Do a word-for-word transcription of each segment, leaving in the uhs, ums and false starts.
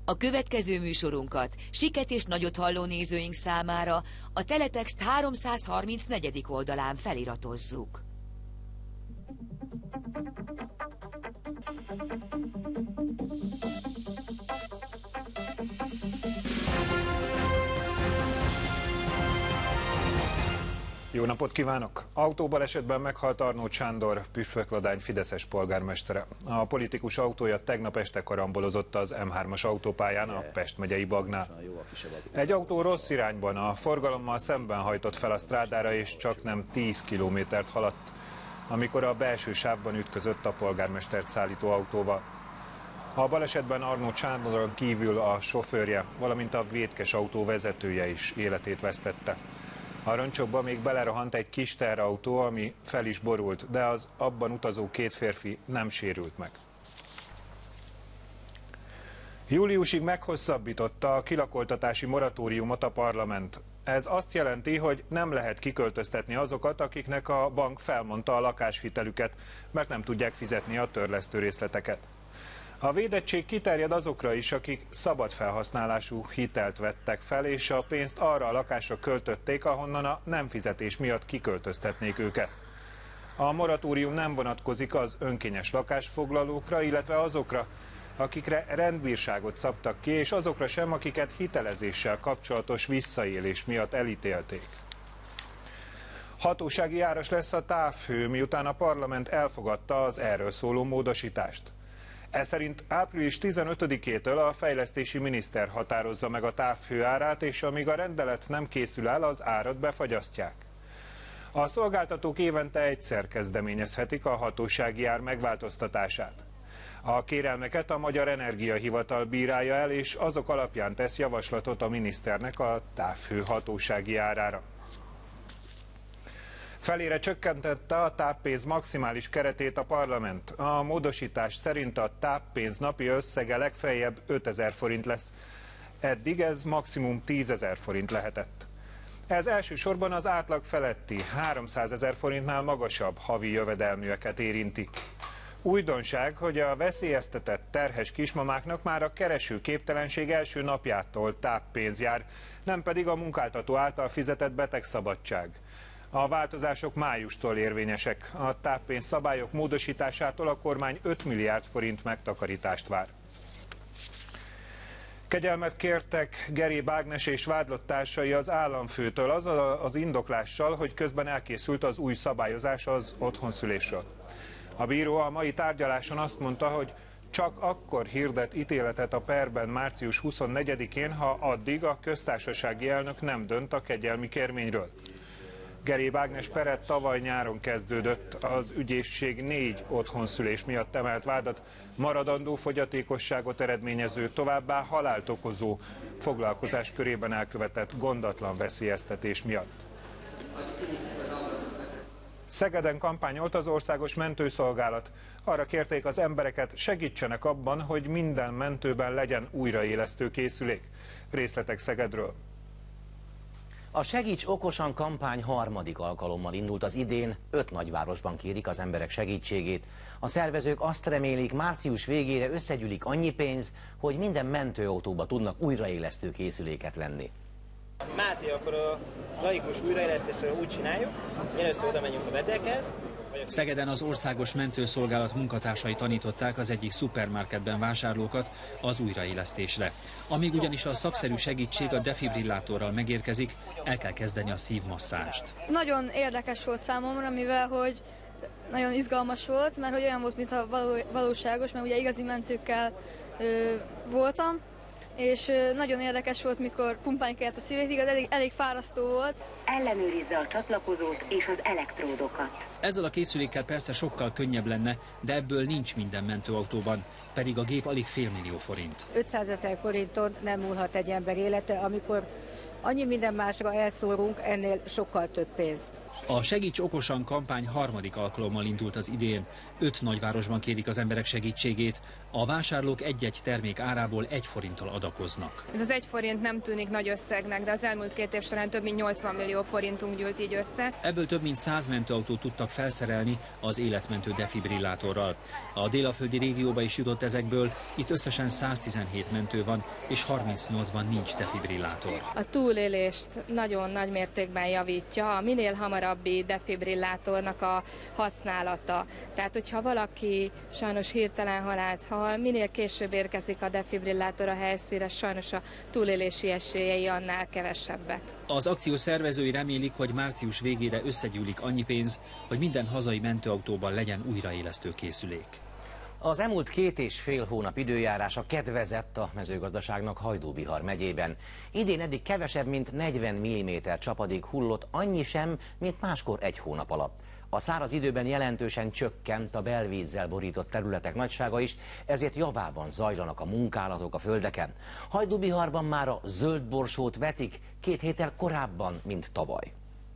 A következő műsorunkat siket és nagyot halló nézőink számára a Teletext háromszázharmincnegyedik oldalán feliratozzuk. Jó napot kívánok! Autóbalesetben meghalt Arnót Sándor, Püspökladány fideszes polgármestere. A politikus autója tegnap este karambolozott az M hármas autópályán a Pest megyei Bagnál. Egy autó rossz irányban, a forgalommal szemben hajtott fel a strádára, és csak nem tíz kilométert haladt, amikor a belső sávban ütközött a polgármestert szállító autóval. A balesetben Arnót Sándoron kívül a sofőrje, valamint a vétkes autó vezetője is életét vesztette. A roncsokba még belerohant egy kis teherautó, ami fel is borult, de az abban utazó két férfi nem sérült meg. Júliusig meghosszabbította a kilakoltatási moratóriumot a parlament. Ez azt jelenti, hogy nem lehet kiköltöztetni azokat, akiknek a bank felmondta a lakáshitelüket, mert nem tudják fizetni a törlesztő részleteket. A védettség kiterjed azokra is, akik szabad felhasználású hitelt vettek fel, és a pénzt arra a lakásra költötték, ahonnan a nem fizetés miatt kiköltöztetnék őket. A moratórium nem vonatkozik az önkényes lakásfoglalókra, illetve azokra, akikre rendbírságot szabtak ki, és azokra sem, akiket hitelezéssel kapcsolatos visszaélés miatt elítélték. Hatósági áras lesz a távhő, miután a parlament elfogadta az erről szóló módosítást. Ez szerint április tizenötödikétől a fejlesztési miniszter határozza meg a távhő árát, és amíg a rendelet nem készül el, az árat befagyasztják. A szolgáltatók évente egyszer kezdeményezhetik a hatósági ár megváltoztatását. A kérelmeket a Magyar Energiahivatal bírálja el, és azok alapján tesz javaslatot a miniszternek a távhő hatósági árára. Felére csökkentette a táppénz maximális keretét a parlament. A módosítás szerint a táppénz napi összege legfeljebb ötezer forint lesz. Eddig ez maximum tízezer forint lehetett. Ez elsősorban az átlag feletti háromszázezer forintnál magasabb havi jövedelműeket érinti. Újdonság, hogy a veszélyeztetett terhes kismamáknak már a keresőképtelenség első napjától táppénz jár, nem pedig a munkáltató által fizetett betegszabadság. A változások májustól érvényesek. A táppénz szabályok módosításától a kormány öt milliárd forint megtakarítást vár. Kegyelmet kértek Geréb Ágnes és vádlott társai az államfőtől azzal az indoklással, hogy közben elkészült az új szabályozás az otthonszülésről. A bíró a mai tárgyaláson azt mondta, hogy csak akkor hirdet ítéletet a perben március huszonnegyedikén, ha addig a köztársasági elnök nem dönt a kegyelmi kérvényről. Geréb Ágnes pere tavaly nyáron kezdődött, az ügyészség négy otthonszülés miatt emelt vádat, maradandó fogyatékosságot eredményező, továbbá halált okozó foglalkozás körében elkövetett gondatlan veszélyeztetés miatt. Szegeden kampányolt az Országos Mentőszolgálat. Arra kérték az embereket, segítsenek abban, hogy minden mentőben legyen újraélesztő készülék. Részletek Szegedről. A Segíts okosan kampány harmadik alkalommal indult az idén, öt nagyvárosban kérik az emberek segítségét. A szervezők azt remélik, március végére összegyűlik annyi pénz, hogy minden mentőautóba tudnak újraélesztő készüléket venni. Máté, akkor a laikus újraélesztésről úgy csináljuk, először oda megyünk a beteghez. Szegeden az Országos Mentőszolgálat munkatársai tanították az egyik szupermarketben vásárlókat az újraélesztésre. Amíg ugyanis a szakszerű segítség a defibrillátorral megérkezik, el kell kezdeni a szívmasszást. Nagyon érdekes volt számomra, mivel hogy nagyon izgalmas volt, mert hogy olyan volt, mintha való, valóságos, mert ugye igazi mentőkkel ö, voltam, és nagyon érdekes volt, mikor pumpálni kellett a szívét, igaz, elég, elég fárasztó volt. Ellenőrizze a csatlakozót és az elektródokat. Ezzel a készülékkel persze sokkal könnyebb lenne, de ebből nincs minden mentőautóban, pedig a gép alig félmillió forint. ötszázezer forinton nem múlhat egy ember élete, amikor annyi minden másra elszórunk, ennél sokkal több pénzt. A Segíts okosan kampány harmadik alkalommal indult az idén. Öt nagyvárosban kérik az emberek segítségét. A vásárlók egy-egy termék árából egy forinttal ad adakoznak. Ez az egy forint nem tűnik nagy összegnek, de az elmúlt két év során több mint nyolcvan millió forintunk gyűlt így össze. Ebből több mint száz mentőautót tudtak felszerelni az életmentő defibrillátorral. A délaföldi régióba is jutott ezekből, itt összesen száztizenhét mentő van, és harmincnyolcban nincs defibrillátor. A túlélést nagyon nagy mértékben javítja a minél hamarabbi defibrillátornak a használata. Tehát, hogyha valaki sajnos hirtelen halált hal, minél később érkezik a defibrillátor a helyszínre, sajnos a túlélési esélyei annál kevesebbek. Az akció szervezői remélik, hogy március végére összegyűlik annyi pénz, hogy minden hazai mentőautóban legyen újraélesztő készülék. Az elmúlt két és fél hónap időjárása kedvezett a mezőgazdaságnak Hajdú-Bihar megyében. Idén eddig kevesebb, mint negyven milliméter csapadék hullott, annyi sem, mint máskor egy hónap alatt. A száraz időben jelentősen csökkent a belvízzel borított területek nagysága is, ezért javában zajlanak a munkálatok a földeken. Hajdú-Biharban már a zöld borsót vetik két héttel korábban, mint tavaly.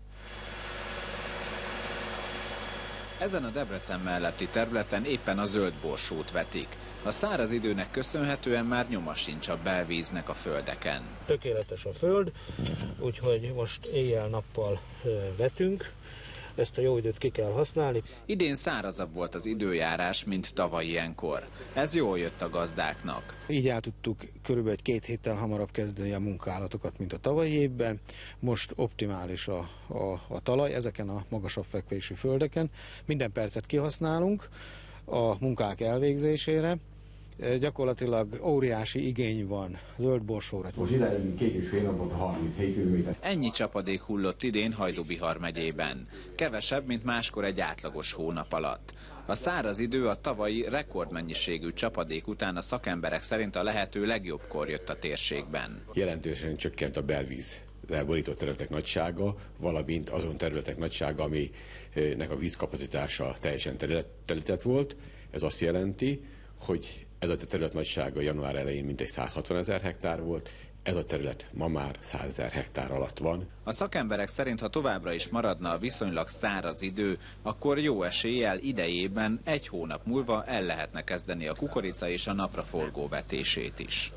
Ezen a Debrecen melletti területen éppen a zöld borsót vetik. A száraz időnek köszönhetően már nyoma sincs a belvíznek a földeken. Tökéletes a föld, úgyhogy most éjjel-nappal vetünk. Ezt a jó időt ki kell használni. Idén szárazabb volt az időjárás, mint tavaly ilyenkor. Ez jól jött a gazdáknak. Így el tudtuk körülbelül egy két héttel hamarabb kezdeni a munkálatokat, mint a tavalyi évben. Most optimális a, a, a talaj ezeken a magasabb fekvésű földeken. Minden percet kihasználunk a munkák elvégzésére. Gyakorlatilag óriási igény van zöld borsóra. Most idáig két és fél napot harminchét kilométer. Ennyi csapadék hullott idén Hajdú-Bihar megyében. Kevesebb, mint máskor egy átlagos hónap alatt. A száraz idő a tavalyi rekordmennyiségű csapadék után a szakemberek szerint a lehető legjobbkor jött a térségben. Jelentősen csökkent a belvíz elborított területek nagysága, valamint azon területek nagysága, aminek a vízkapacitása teljesen telített volt. Ez azt jelenti, hogy ez a terület nagysága január elején mintegy száz hatvan ezer hektár volt, ez a terület ma már száz ezer hektár alatt van. A szakemberek szerint, ha továbbra is maradna a viszonylag száraz idő, akkor jó eséllyel idejében egy hónap múlva el lehetne kezdeni a kukorica és a napraforgó vetését is.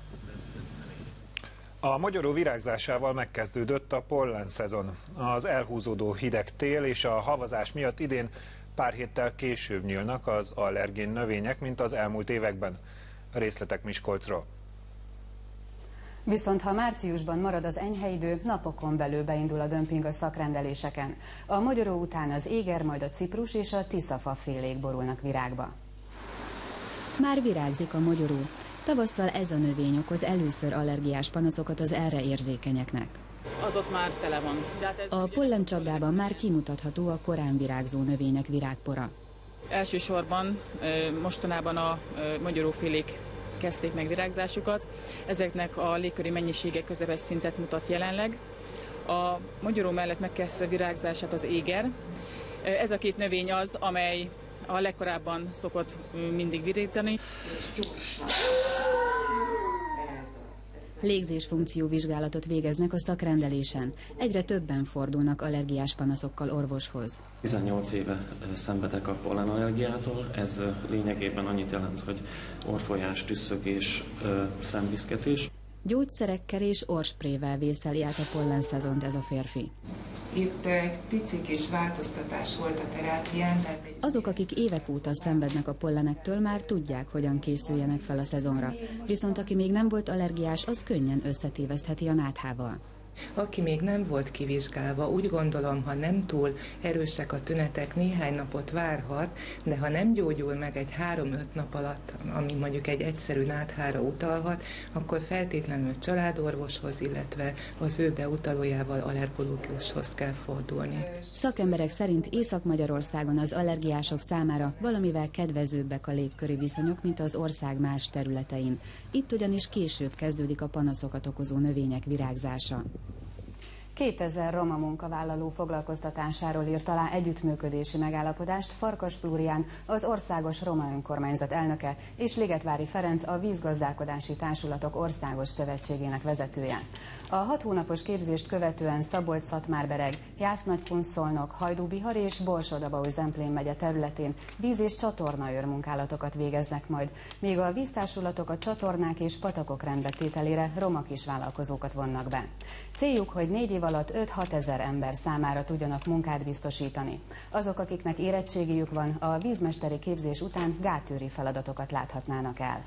A magyaró virágzásával megkezdődött a pollen szezon. Az elhúzódó hideg tél és a havazás miatt idén pár héttel később nyílnak az allergén növények, mint az elmúlt években. A részletek Miskolcról. Viszont ha márciusban marad az enyhe idő, napokon belül beindul a dömping a szakrendeléseken. A mogyoró után az éger, majd a ciprus és a tiszafa félék borulnak virágba. Már virágzik a mogyoró. Tavasszal ez a növény okoz először allergiás panaszokat az erre érzékenyeknek. Az ott már tele van. A pollencsapdában már kimutatható a korán virágzó növények virágpora. Elsősorban mostanában a mogyorófélék kezdték meg virágzásukat. Ezeknek a légköri mennyisége közepes szintet mutat jelenleg. A mogyoró mellett megkezdte virágzását az éger. Ez a két növény az, amely a legkorábban szokott mindig virítani. Légzésfunkció vizsgálatot végeznek a szakrendelésen. Egyre többen fordulnak allergiás panaszokkal orvoshoz. tizennyolc éve szenvedek a pollenallergiától. Ez lényegében annyit jelent, hogy orrfolyás, tüsszögés, szemviszketés. Gyógyszerekkel és orrsprével vészeli át a pollenszezont ez a férfi. Itt egy pici kis változtatás volt a terápián. Tehát egy... Azok, akik évek óta szenvednek a pollenektől, már tudják, hogyan készüljenek fel a szezonra. Viszont aki még nem volt allergiás, az könnyen összetévesztheti a náthával. Aki még nem volt kivizsgálva, úgy gondolom, ha nem túl erősek a tünetek, néhány napot várhat, de ha nem gyógyul meg egy három-öt nap alatt, ami mondjuk egy egyszerű náthára utalhat, akkor feltétlenül családorvoshoz, illetve az ő beutalójával allergológushoz kell fordulni. Szakemberek szerint Észak-Magyarországon az allergiások számára valamivel kedvezőbbek a légköri viszonyok, mint az ország más területein. Itt ugyanis később kezdődik a panaszokat okozó növények virágzása. kétezer roma munkavállaló foglalkoztatásáról írt alá együttműködési megállapodást Farkas Flórián, az Országos Roma Önkormányzat elnöke, és Ligetvári Ferenc, a Vízgazdálkodási Társulatok Országos Szövetségének vezetője. A hat hónapos képzést követően Szabolcs-Szatmár-Bereg, Jász-Nagykun-Szolnok, Hajdú-Bihar és Borsod-Abaúj-Zemplén megye területén víz- és csatornaőr munkálatokat végeznek majd, míg a víztársulatok a csatornák és patakok rendbetételére roma kisvállalkozókat vonnak be. Céljuk, hogy négy év alatt öt-hat ezer ember számára tudjanak munkát biztosítani. Azok, akiknek érettségiük van, a vízmesteri képzés után gátőri feladatokat láthatnának el.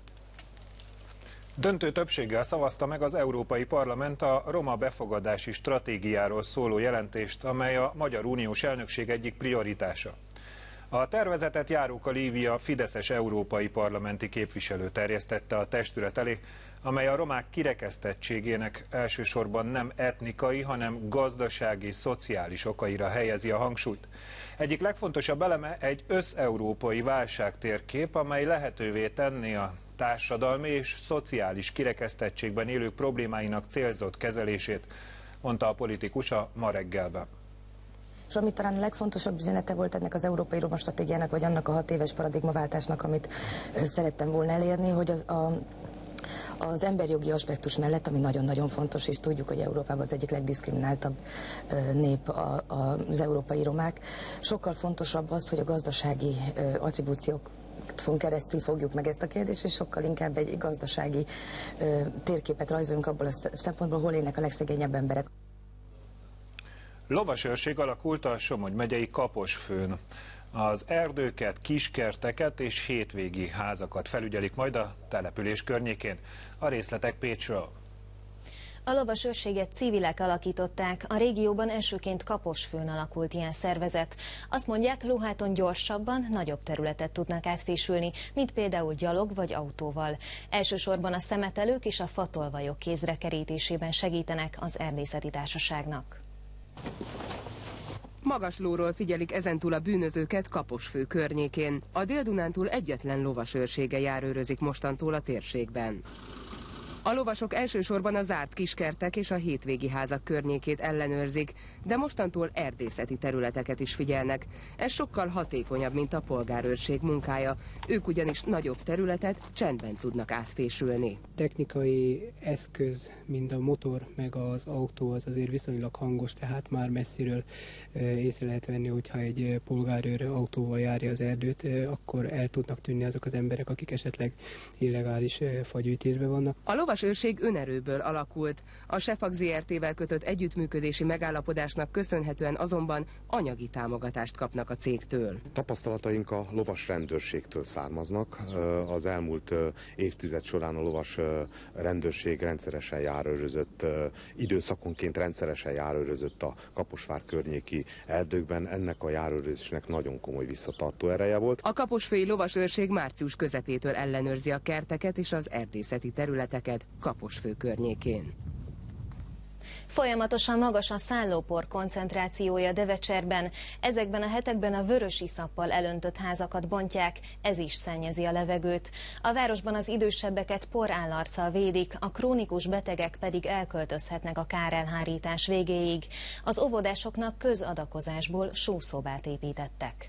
Döntő többséggel szavazta meg az Európai Parlament a roma befogadási stratégiáról szóló jelentést, amely a Magyar Uniós Elnökség egyik prioritása. A tervezetet Járóka Lívia fideszes európai parlamenti képviselő terjesztette a testület elé, amely a romák kirekesztettségének elsősorban nem etnikai, hanem gazdasági, szociális okaira helyezi a hangsúlyt. Egyik legfontosabb eleme egy összeurópai válságtérkép, amely lehetővé tenné a társadalmi és szociális kirekesztettségben élők problémáinak célzott kezelését, mondta a politikus a Ma reggelben. És ami talán a legfontosabb üzenete volt ennek az Európai Roma Stratégiának, vagy annak a hat éves paradigmaváltásnak, amit szerettem volna elérni, hogy az, a, az emberjogi aspektus mellett, ami nagyon-nagyon fontos, és tudjuk, hogy Európában az egyik legdiszkrimináltabb nép a, a, az európai romák, sokkal fontosabb az, hogy a gazdasági attribúciók keresztül fogjuk meg ezt a kérdést, és sokkal inkább egy gazdasági ö, térképet rajzolunk abból a szempontból, hol élnek a legszegényebb emberek. Lovasőrség alakult a Somogy megyei Kaposfőn. Az erdőket, kiskerteket és hétvégi házakat felügyelik majd a település környékén. A részletek Pécsről. A lovasőrséget civilek alakították, a régióban elsőként Kaposfőn alakult ilyen szervezet. Azt mondják, lóháton gyorsabban, nagyobb területet tudnak átfésülni, mint például gyalog vagy autóval. Elsősorban a szemetelők és a fatolvajok kézre kerítésében segítenek az erdészeti társaságnak. Magaslóról figyelik ezentúl a bűnözőket Kaposfő környékén. A Dél-Dunántúl egyetlen lovasőrsége járőrözik mostantól a térségben. A lovasok elsősorban a zárt kiskertek és a hétvégi házak környékét ellenőrzik, de mostantól erdészeti területeket is figyelnek. Ez sokkal hatékonyabb, mint a polgárőrség munkája. Ők ugyanis nagyobb területet csendben tudnak átfésülni. Technikai eszköz, mint a motor meg az autó az azért viszonylag hangos, tehát már messziről észre lehet venni, hogyha egy polgárőr autóval járja az erdőt, akkor el tudnak tűnni azok az emberek, akik esetleg illegális fagyűjtésben vannak. A lovasőrség önerőből alakult. A Sefag zé er té-vel kötött együttműködési megállapodásnak köszönhetően azonban anyagi támogatást kapnak a cégtől. Tapasztalataink a lovas rendőrségtől származnak. Az elmúlt évtized során a lovas rendőrség rendszeresen járőrözött, időszakonként rendszeresen járőrözött a Kaposvár környéki erdőkben. Ennek a járőrözésnek nagyon komoly visszatartó ereje volt. A kaposfői lovasőrség március közepétől ellenőrzi a kerteket és az erdészeti területeket Kaposfő környékén. Folyamatosan magas a szállópor koncentrációja Devecserben. Ezekben a hetekben a vörös iszappal elöntött házakat bontják, ez is szennyezi a levegőt. A városban az idősebbeket porállarccal védik, a krónikus betegek pedig elköltözhetnek a kárelhárítás végéig. Az óvodásoknak közadakozásból sószobát építettek.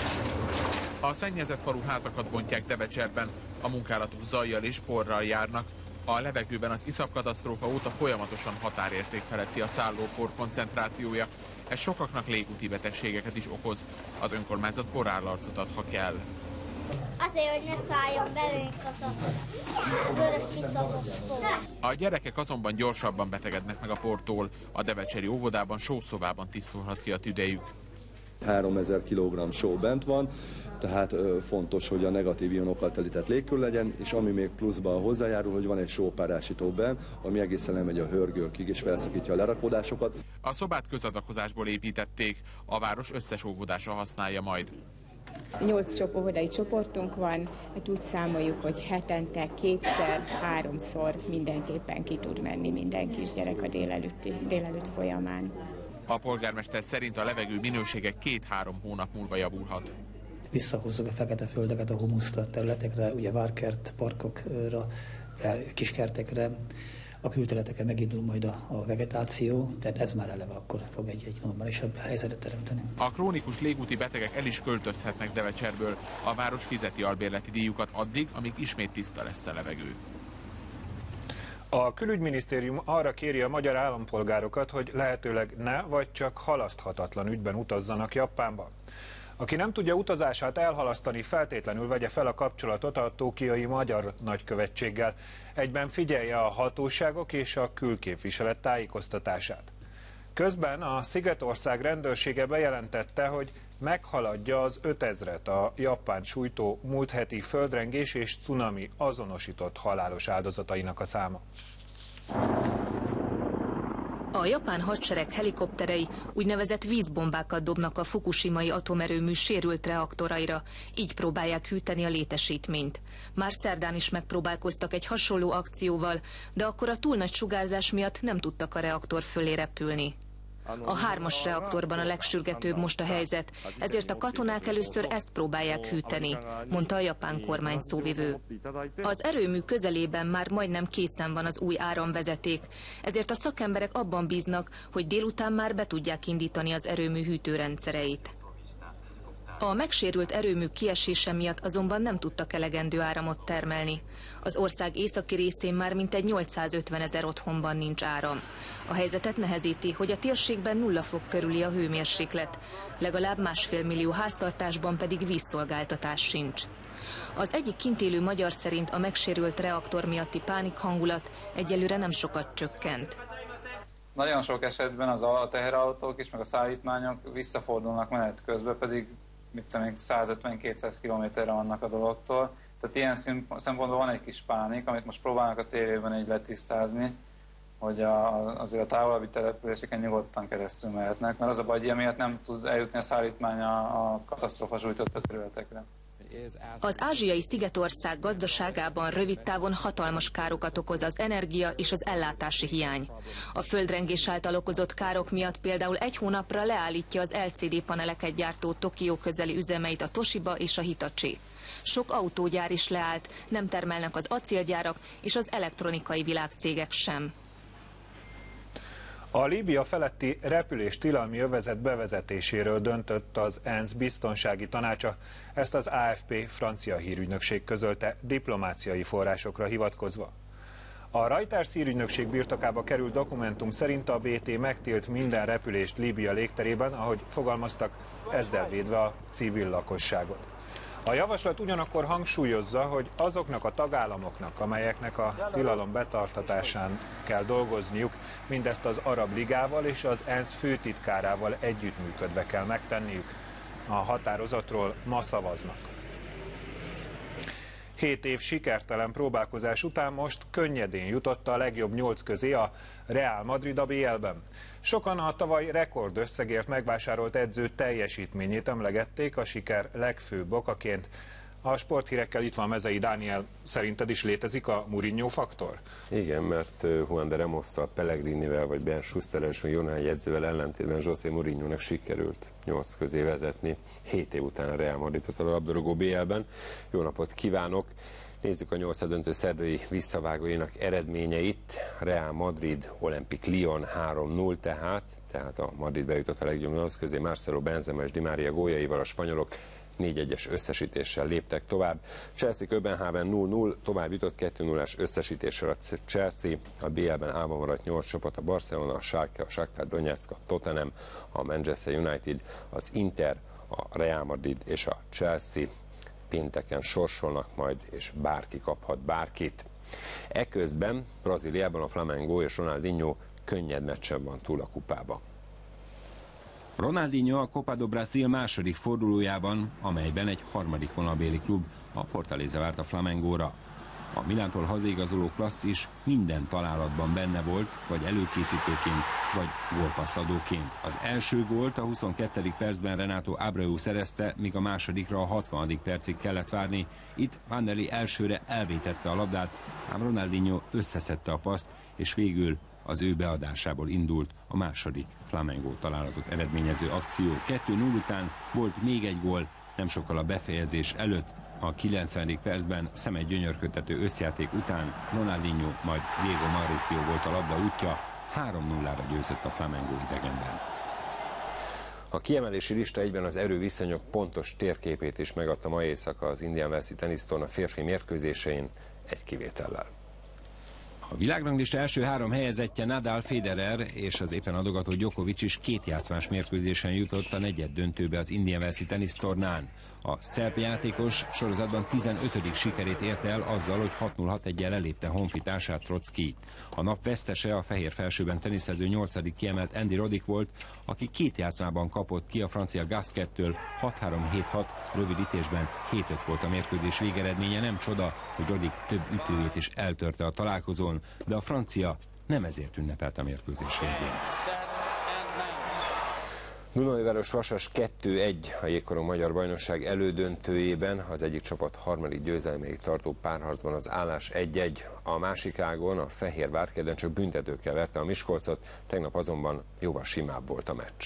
A szennyezett falu házakat bontják Devecserben. A munkálatok zajjal és porral járnak. A levegőben az iszapkatasztrófa óta folyamatosan határérték feletti a szállópor koncentrációja. Ez sokaknak légúti betegségeket is okoz. Az önkormányzat porállarcot ad, ha kell. Azért, hogy ne szálljon belőnk az a vörös iszapos por. A gyerekek azonban gyorsabban betegednek meg a portól. A devecseri óvodában sószobában tisztulhat ki a tüdejük. háromezer kilogramm só bent van, tehát ö, fontos, hogy a negatív ionokkal telített légkör legyen, és ami még pluszban hozzájárul, hogy van egy sópárásító benn, ami egészen lemegy a hörgőkig és felszakítja a lerakódásokat. A szobát közadakozásból építették, a város összes óvodása használja majd. Nyolc óvodai csoportunk van, hát úgy számoljuk, hogy hetente kétszer, háromszor mindenképpen ki tud menni minden kisgyerek a délelőtti, délelőtt folyamán. A polgármester szerint a levegő minősége két-három hónap múlva javulhat. Visszahozzuk a fekete földeket a humuszt a területekre, ugye várkert, parkokra, kiskertekre. a külterületeken megindul majd a, a vegetáció, tehát ez már eleve akkor fog egy, egy normálisabb helyzetet teremteni. A krónikus légúti betegek el is költözhetnek Devecserből. A város fizeti albérleti díjukat addig, amíg ismét tiszta lesz a levegő. A külügyminisztérium arra kéri a magyar állampolgárokat, hogy lehetőleg ne vagy csak halaszthatatlan ügyben utazzanak Japánba. Aki nem tudja utazását elhalasztani, feltétlenül vegye fel a kapcsolatot a tokiói magyar nagykövetséggel. Egyben figyelje a hatóságok és a külképviselet tájékoztatását. Közben a Szigetország rendőrsége bejelentette, hogy meghaladja az ötezret a Japánt sújtó múlt heti földrengés és cunami azonosított halálos áldozatainak a száma. A japán hadsereg helikopterei úgynevezett vízbombákat dobnak a fukushimai atomerőmű sérült reaktoraira, így próbálják hűteni a létesítményt. Már szerdán is megpróbálkoztak egy hasonló akcióval, de akkor a túl nagy sugárzás miatt nem tudtak a reaktor fölé repülni. A hármas reaktorban a legsürgetőbb most a helyzet, ezért a katonák először ezt próbálják hűteni, mondta a japán kormány szóvivő. Az erőmű közelében már majdnem készen van az új áramvezeték, ezért a szakemberek abban bíznak, hogy délután már be tudják indítani az erőmű hűtőrendszereit. A megsérült erőmű kiesése miatt azonban nem tudtak elegendő áramot termelni. Az ország északi részén már mintegy nyolcszázötven ezer otthonban nincs áram. A helyzetet nehezíti, hogy a térségben nulla fok körüli a hőmérséklet, legalább másfél millió háztartásban pedig vízszolgáltatás sincs. Az egyik kint élő magyar szerint a megsérült reaktor miatti pánik hangulat egyelőre nem sokat csökkent. Nagyon sok esetben az a teherautók is, meg a szállítmányok visszafordulnak menet közben, pedig mit tudom, százötven-kétszáz kilométerre vannak a dologtól. Tehát ilyen szempontból van egy kis pánik, amit most próbálnak a tévében így letisztázni, hogy a, azért a távolabbi településeken nyugodtan keresztül mehetnek, mert az a baj, hogy miatt nem tud eljutni a szállítmány a, a katasztrófa sújtotta területekre. Az ázsiai szigetország gazdaságában rövid távon hatalmas károkat okoz az energia és az ellátási hiány. A földrengés által okozott károk miatt például egy hónapra leállítja az el cé dé paneleket gyártó Tokió közeli üzemeit a Toshiba és a Hitachi. Sok autógyár is leállt, nem termelnek az acélgyárak és az elektronikai világcégek sem. A Líbia feletti repülés tilalmi övezet bevezetéséről döntött az ENSZ biztonsági tanácsa, ezt az á ef pé francia hírügynökség közölte diplomáciai forrásokra hivatkozva. A Reuters hírügynökség birtokába került dokumentum szerint a bé té megtilt minden repülést Líbia légterében, ahogy fogalmaztak, ezzel védve a civil lakosságot. A javaslat ugyanakkor hangsúlyozza, hogy azoknak a tagállamoknak, amelyeknek a tilalom betartatásán kell dolgozniuk, mindezt az Arab Ligával és az ENSZ főtitkárával együttműködve kell megtenniük. A határozatról ma szavaznak. Hét év sikertelen próbálkozás után most könnyedén jutott a legjobb nyolc közé a Real Madrid a bé el-ben. Sokan a tavaly rekordösszegért megvásárolt edző teljesítményét emlegették a siker legfőbb okaként. A sporthírekkel itt van Mezei Dániel. Szerinted is létezik a Mourinho faktor? Igen, mert Juan de Ramos-tal, Pellegrinivel vagy Ben Schusterrel és Jonai edzővel ellentétben José Mourinho-nak sikerült nyolc közé vezetni hét év után a Real Madridot a labdarúgó bé el-ben. Jó napot kívánok! Nézzük a nyolcaddöntő szerdai visszavágóinak eredményeit. Real Madrid, Olympique Lyon három null tehát, tehát a Madrid bejutott a legjobb nyolc közé, Marcelo Benzema és Di Maria góljaival a spanyolok négy egyes összesítéssel léptek tovább. Chelsea Köbenháven null null, tovább jutott kettő nullás összesítéssel a Chelsea, a bé el-ben állva maradt nyolc csapat, a Barcelona, a Schalke, a Shakhtar Donetsk, a Tottenham, a Manchester United, az Inter, a Real Madrid és a Chelsea. Pénteken sorsolnak majd, és bárki kaphat bárkit. Eközben Brazíliában a Flamengo és Ronaldinho könnyed meccsen van túl a kupában. Ronaldinho a Copa do Brasil második fordulójában, amelyben egy harmadik vonalbéli klub, a Fortaleza várt a Flamengóra. A Milántól hazaigazoló klasszis minden találatban benne volt, vagy előkészítőként, vagy gólpasszadóként. Az első gólt a huszonkettedik percben Renato Abreu szerezte, míg a másodikra a hatvanadik percig kellett várni. Itt Vanderlei elsőre elvétette a labdát, ám Ronaldinho összeszedte a paszt, és végül az ő beadásából indult a második Flamengo találatot eredményező akció. kettő null után volt még egy gól, nem sokkal a befejezés előtt A kilencvenedik percben szemet gyönyörködtető összjáték után Ronaldinho, majd Diego Mauricio volt a labda útja, három nullára győzött a Flamengo idegenben. A kiemelési lista egyben az erőviszonyok pontos térképét is megadta ma éjszaka az Indian Wells-i tenisztorna férfi mérkőzésein, egy kivétellel. A világranglista első három helyezettje Nadal, Federer és az éppen adogató Djokovic is két játszmás mérkőzésen jutott a negyed döntőbe az Indian Wells-i tenisztornán. A szerb játékos sorozatban tizenötödik sikerét érte el azzal, hogy hat null hat eggyel elépte honfitársát, Trockit. A nap vesztese a fehér felsőben teniszező nyolcadik kiemelt Andy Roddick volt, aki két játszmában kapott ki a francia Gasquettől, hat három hét hat, rövid ütésben hét öt volt a mérkőzés végeredménye. Nem csoda, hogy Roddick több ütőjét is eltörte a találkozón, de a francia nem ezért ünnepelt a mérkőzés végén. Dunaújváros Vasas kettő egy a jégkorong magyar bajnokság elődöntőjében, az egyik csapat harmadik győzelméig tartó párharcban az állás egy egy, a másik ágon a Fehérvár kedden csak büntetőkkel verte a Miskolcot, tegnap azonban jóval simább volt a meccs.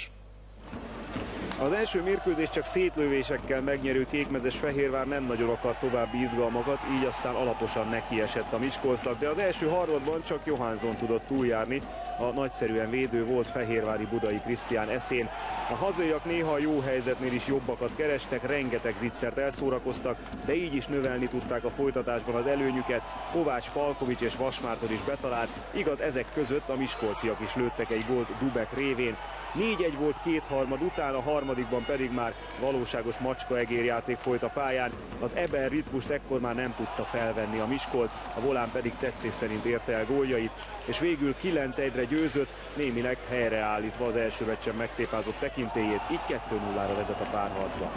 Az első mérkőzés csak szétlövésekkel megnyerő kékmezes Fehérvár nem nagyon akart további izgalmakat, így aztán alaposan nekiesett a Miskolcnak, de az első harmadban csak Johansson tudott túljárni, a nagyszerűen védő volt fehérvári Budai Krisztián eszén. A hazaiak néha a jó helyzetnél is jobbakat kerestek, rengeteg zicsert elszórakoztak, de így is növelni tudták a folytatásban az előnyüket. Kovács, Falkovics és Vasmárton is betalált, igaz, ezek között a miskolciak is lőttek egy gólt Dubek révén. négy egy volt kétharmad után, a harmadikban pedig már valóságos macskaegérjáték folyt a pályán. Az Eber ritmust ekkor már nem tudta felvenni a Miskolc, a Volán pedig tetszés szerint érte el góljait, és végül kilenc egyre győzött, némileg helyreállítva az első meccsen megtépázott tekintélyét, így kettő nullára vezet a párharcba.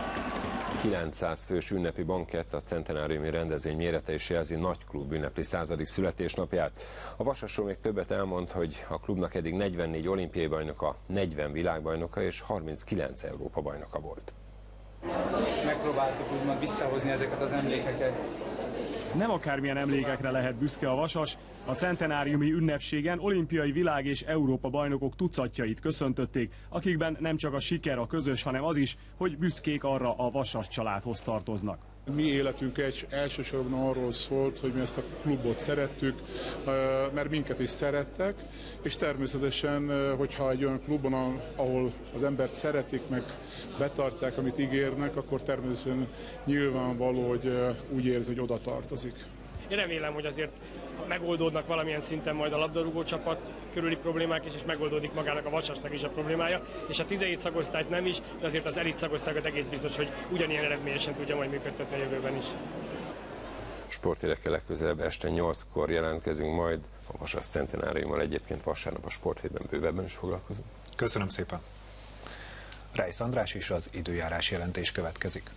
kilencszáz fős ünnepi bankett, a centenáriumi rendezvény mérete is jelzi, nagy klub ünnepli századik születésnapját. A Vasasról még többet elmond, hogy a klubnak eddig negyvennégy olimpiai bajnoka, negyven világbajnoka és harminckilenc Európa bajnoka volt. Megpróbáltuk úgymond visszahozni ezeket az emlékeket. Nem akármilyen emlékekre lehet büszke a Vasas, a centenáriumi ünnepségen olimpiai világ és Európa bajnokok tucatjait köszöntötték, akikben nem csak a siker a közös, hanem az is, hogy büszkék arra a Vasas családhoz tartoznak. Mi életünk egy, elsősorban arról szólt, hogy mi ezt a klubot szerettük, mert minket is szerettek, és természetesen, hogyha egy olyan klubban, ahol az embert szeretik, meg betartják, amit ígérnek, akkor természetesen nyilvánvaló, hogy úgy érzi, hogy oda tartozik. Én remélem, hogy azért megoldódnak valamilyen szinten majd a labdarúgó csapat körüli problémák is, és megoldódik magának a Vasasnak is a problémája, és a tizenhét szakosztályt nem is, de azért az elit szakosztályokat egész biztos, hogy ugyanilyen eredményesen tudja majd működtetni a jövőben is. Sporthírekkel legközelebb este nyolckor jelentkezünk majd, a Vasas centenáriummal egyébként vasárnap a Sporthétben bővebben is foglalkozunk. Köszönöm szépen. Reisz András is az időjárás jelentés következik.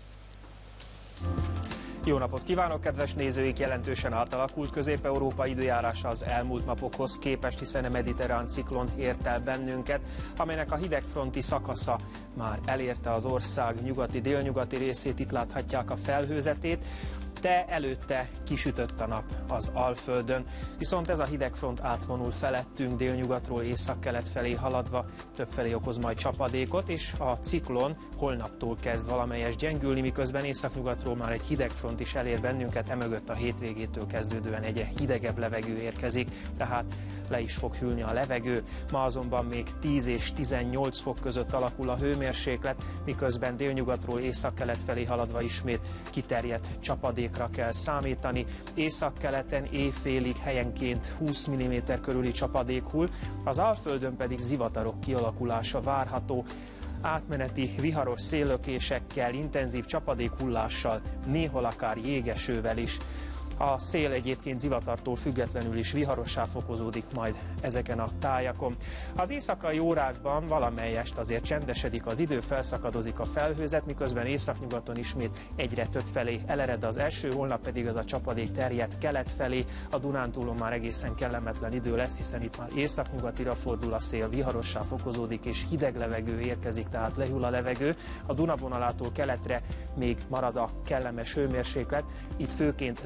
Jó napot kívánok, kedves nézőik! Jelentősen átalakult Közép-Európa időjárása az elmúlt napokhoz képest, hiszen a mediterrán ciklon ért el bennünket, amelynek a hidegfronti szakasza már elérte az ország nyugati-délnyugati részét, itt láthatják a felhőzetét, de előtte kisütött a nap az Alföldön, viszont ez a hidegfront átvonul felettünk délnyugatról északkelet felé haladva, többfelé okoz majd csapadékot, és a ciklon holnaptól kezd valamelyes gyengülni, miközben északnyugatról már egy hidegfront is elér bennünket, emögött a hétvégétől kezdődően egyre hidegebb levegő érkezik, tehát le is fog hűlni a levegő. Ma azonban még tíz és tizennyolc fok között alakul a hőmérséklet, miközben délnyugatról északkelet felé haladva ismét kiterjedt csapadékra kell számítani. Északkeleten éjfélig helyenként húsz milliméter körüli csapadék hull, az Alföldön pedig zivatarok kialakulása várható. Átmeneti viharos széllökésekkel, intenzív csapadékhullással, néhol akár jégesővel is. A szél egyébként zivatartól függetlenül is viharossá fokozódik majd ezeken a tájakon. Az éjszakai órákban valamelyest azért csendesedik az idő, felszakadozik a felhőzet, miközben északnyugaton ismét egyre több felé elered az eső, holnap pedig az a csapadék terjed kelet felé. A Dunántúlon már egészen kellemetlen idő lesz, hiszen itt már északnyugatira fordul a szél, viharossá fokozódik és hideg levegő érkezik, tehát lehűl a levegő. A Duna vonalától keletre még marad a kellemes hőmérséklet, itt főként záporok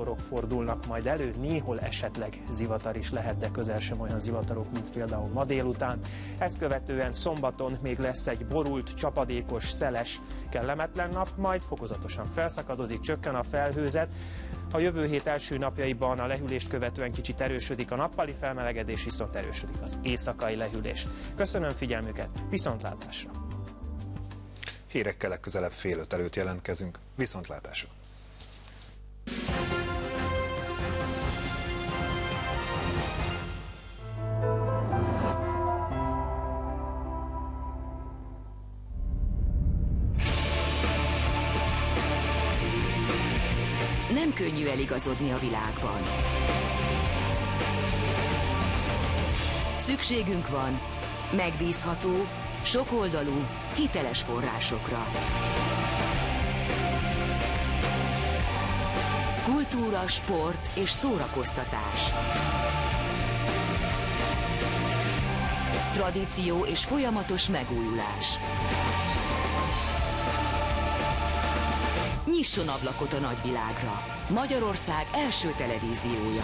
zivatarok fordulnak majd elő, néhol esetleg zivatar is lehet, de közel sem olyan zivatarok, mint például ma délután. Ezt követően szombaton még lesz egy borult, csapadékos, szeles, kellemetlen nap, majd fokozatosan felszakadozik, csökken a felhőzet. A jövő hét első napjaiban a lehűlést követően kicsit erősödik a nappali felmelegedés, viszont erősödik az éjszakai lehűlés. Köszönöm figyelmüket, viszontlátásra! Hírekkel legközelebb fél öt előtt jelentkezünk. Viszontlátásra! Nem könnyű eligazodni a világban. Szükségünk van megbízható, sokoldalú, hiteles forrásokra. Kultúra, sport és szórakoztatás. Tradíció és folyamatos megújulás. Nyisson ablakot a nagyvilágra. Magyarország első televíziója.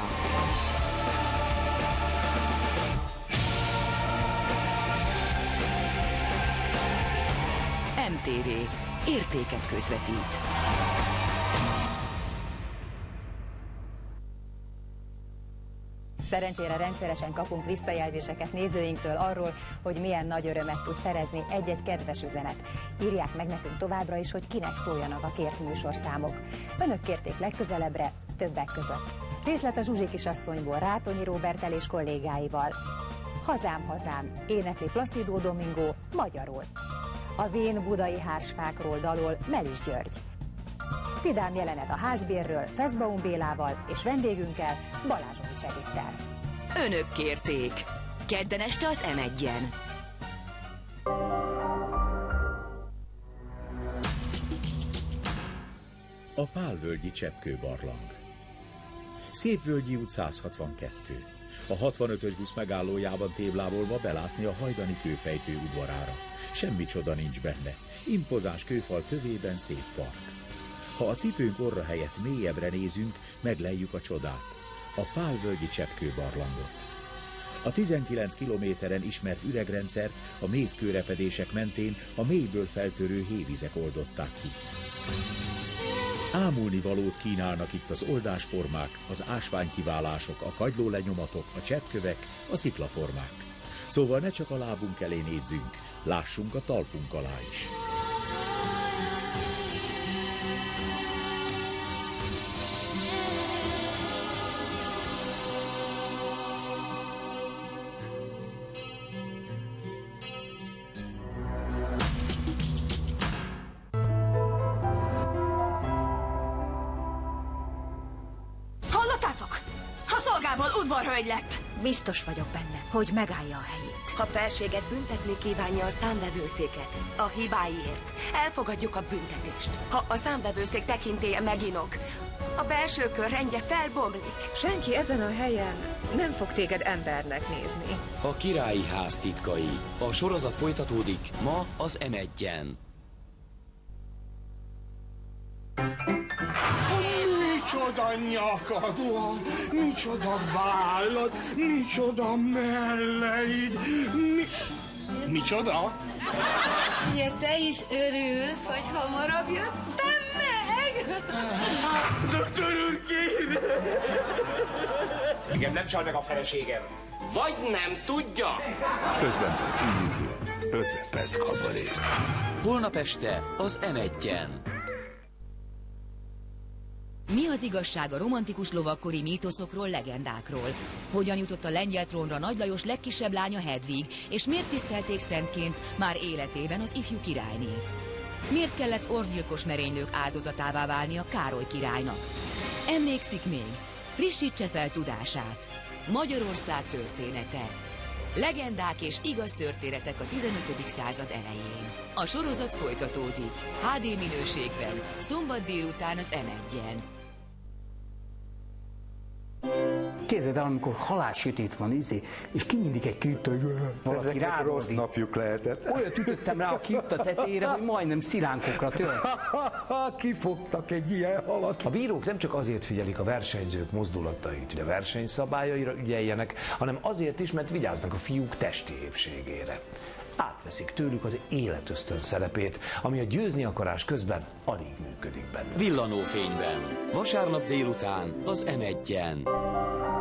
em té vé. Értéket közvetít. Szerencsére rendszeresen kapunk visszajelzéseket nézőinktől arról, hogy milyen nagy örömet tud szerezni egy-egy kedves üzenet. Írják meg nekünk továbbra is, hogy kinek szóljanak a kért műsorszámok. Önök kérték legközelebbre, többek között. Részlet a Zsuzsi kisasszonyból Rátonyi Róberttel és kollégáival. Hazám, hazám, énekli Placido Domingo magyarul. A vén budai hársfákról dalol Melis György. Vidám jelenet a házbérről Fesztbaum Bélával és vendégünkkel, Balázsovics Edittel. Önök kérték. Kedden este az em egyen. A Pálvölgyi Cseppkőbarlang. Szépvölgyi út száz hatvankettő. A hatvanötös busz megállójában tévlábolva belátni a hajdani kőfejtő udvarára. Semmi csoda nincs benne. Impozáns kőfal tövében szép park. Ha a cipőnk orra helyett mélyebbre nézünk, megleljük a csodát, a Pálvölgyi Cseppkőbarlangot. A tizenkilenc kilométeren ismert üregrendszert a mészkőrepedések mentén a mélyből feltörő hévizek oldották ki. Ámulnivalót kínálnak itt az oldásformák, az ásványkiválások, a kagylólenyomatok, a cseppkövek, a sziklaformák. Szóval ne csak a lábunk elé nézzünk, lássunk a talpunk alá is. Udvarhölgy lett. Biztos vagyok benne, hogy megállja a helyét. Ha felséget büntetni kívánja a számvevőszéket a hibáiért, elfogadjuk a büntetést. Ha a számvevőszék tekintélye meginog, a belső kör rendje felbomlik. Senki ezen a helyen nem fog téged embernek nézni. A Királyi Ház titkai. A sorozat folytatódik ma az em egyen. Micsoda nyakad van, micsoda vállad, micsoda melleid, mi... Micsoda? Ugye te is örülsz, hogy hamarabb jöttem meg? Doktor úr, kéne! Engem nem csal meg a feleségem. Vagy nem tudja? ötven perc ügyítő, ötven perc kabaré. Holnap este az em egyen. Mi az igazság a romantikus lovakkori mítoszokról, legendákról? Hogyan jutott a lengyel trónra Nagy Lajos legkisebb lánya Hedvig, és miért tisztelték szentként már életében az ifjú királynét? Miért kellett orrgyilkos merénylők áldozatává válni a Károly királynak? Emlékszik még? Frissítse fel tudását! Magyarország története. Legendák és igaz történetek a tizenötödik század elején. A sorozat folytatódik. há dé minőségben, szombat délután az em egyen. Képzeld el, amikor halálsötét van, izé, és kinyílik egy kripta, hogy valaki rádozik. Rossz napjuk lehetett. Olyat ütöttem rá a kripta tetejére, hogy majdnem szilánkokra tört. Kifogtak egy ilyen halat. A bírók nem csak azért figyelik a versenyzők mozdulatait, hogy a versenyszabályaira ügyeljenek, hanem azért is, mert vigyáznak a fiúk testi épségére. Átveszik tőlük az életösztön szerepét, ami a győzni akarás közben alig működik benne. Villanófényben. Vasárnap délután az em egyen.